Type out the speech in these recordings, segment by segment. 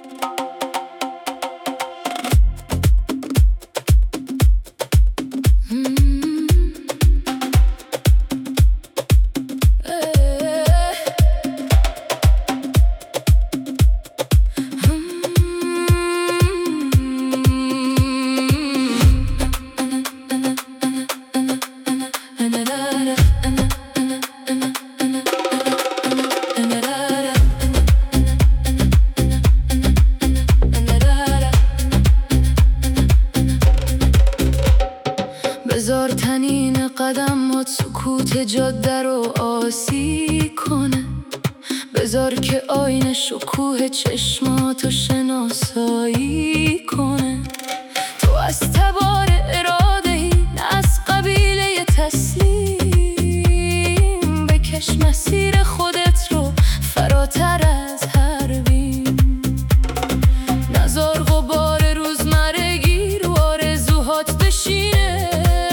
بذار تنین قدمات سکوت جاده رو آسی کنه، بذار که آینه شکوه چشماتو شناسایی کنه. تو از تبار اراده‌ای، نه از قبیله تسلیم. بکش مسیر خودت رو فراتر از هر بیم. نذار غبار روزمرگی رو آرزوهات بشینه.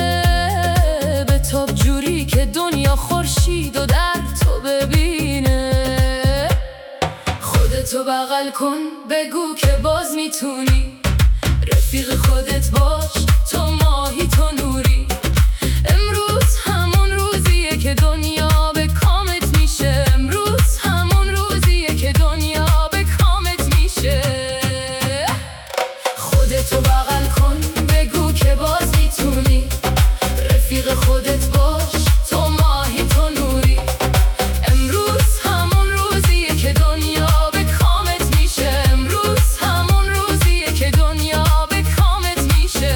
بتاب جوری که دنیا خورشید و در تو ببینه. خودتو بغل کن، بگو که باز میتونی. رفیق خودت باش، تو ماهی تو نوری. امروز همون روزیه که دنیا به کامت میشه. امروز همون روزیه که دنیا به کامت میشه. خودتو بغل کن، بگو که باز میتونی. رفیق خودت باش، تو ماهی تو نوری. امروز همون روزیه که دنیا به کامت میشه. امروز همون روزیه که دنیا به کامت میشه.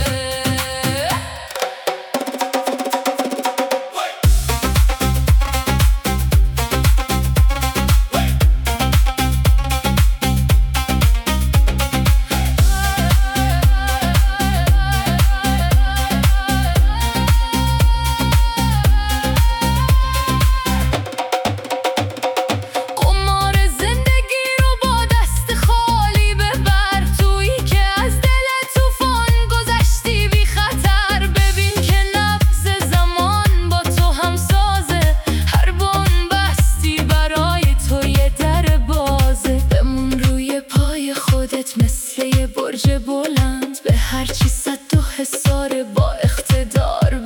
مثل یه برج بلند به هرچی صد و حصار با اقتدار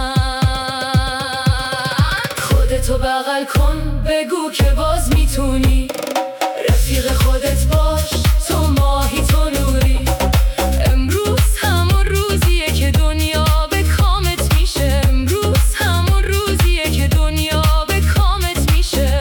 بخند. خودتو بغل کن، بگو که باز میتونی. رفیق خودت باش، تو ماهی تو نوری. امروز همون روزیه که دنیا به کامت میشه. امروز همون روزیه که دنیا به کامت میشه.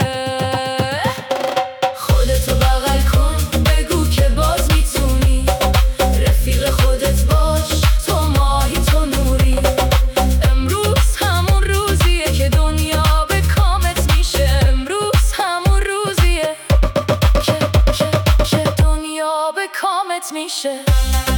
خودتو بغل کن، بگو که باز میتونی. رفیق خودت باش، تو ماهی تو نوری. امروز همون روزیه که دنیا به کامت میشه. امروز همون روزیه که دنیا به کامت میشه.